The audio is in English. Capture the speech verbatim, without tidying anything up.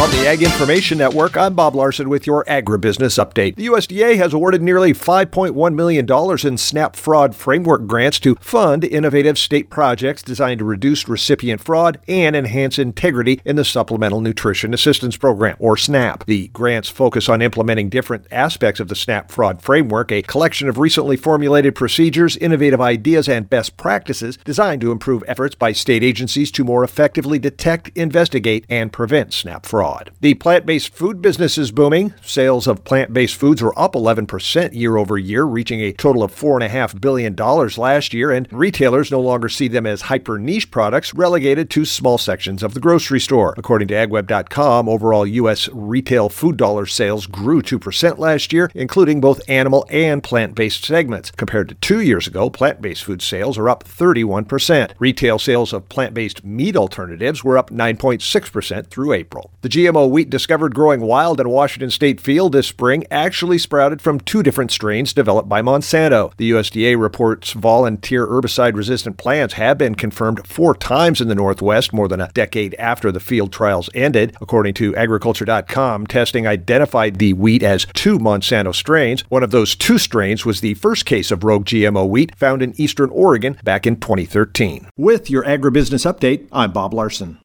From the Ag Information Network, I'm Bob Larson with your Agribusiness Update. The U S D A has awarded nearly five point one million dollars in SNAP fraud framework grants to fund innovative state projects designed to reduce recipient fraud and enhance integrity in the Supplemental Nutrition Assistance Program, or SNAP. The grants focus on implementing different aspects of the SNAP fraud framework, a collection of recently formulated procedures, innovative ideas, and best practices designed to improve efforts by state agencies to more effectively detect, investigate, and prevent SNAP fraud. The plant-based food business is booming. Sales of plant-based foods were up eleven percent year over year, reaching a total of four point five billion dollars last year, and retailers no longer see them as hyper-niche products relegated to small sections of the grocery store. According to ag web dot com, overall U S retail food dollar sales grew two percent last year, including both animal and plant-based segments. Compared to two years ago, plant-based food sales are up thirty-one percent. Retail sales of plant-based meat alternatives were up nine point six percent through April. The G M O wheat discovered growing wild in a Washington State field this spring actually sprouted from two different strains developed by Monsanto. The U S D A reports volunteer herbicide-resistant plants have been confirmed four times in the Northwest, more than a decade after the field trials ended. According to agriculture dot com, testing identified the wheat as two Monsanto strains. One of those two strains was the first case of rogue G M O wheat found in eastern Oregon back in twenty thirteen. With your Agribusiness Update, I'm Bob Larson.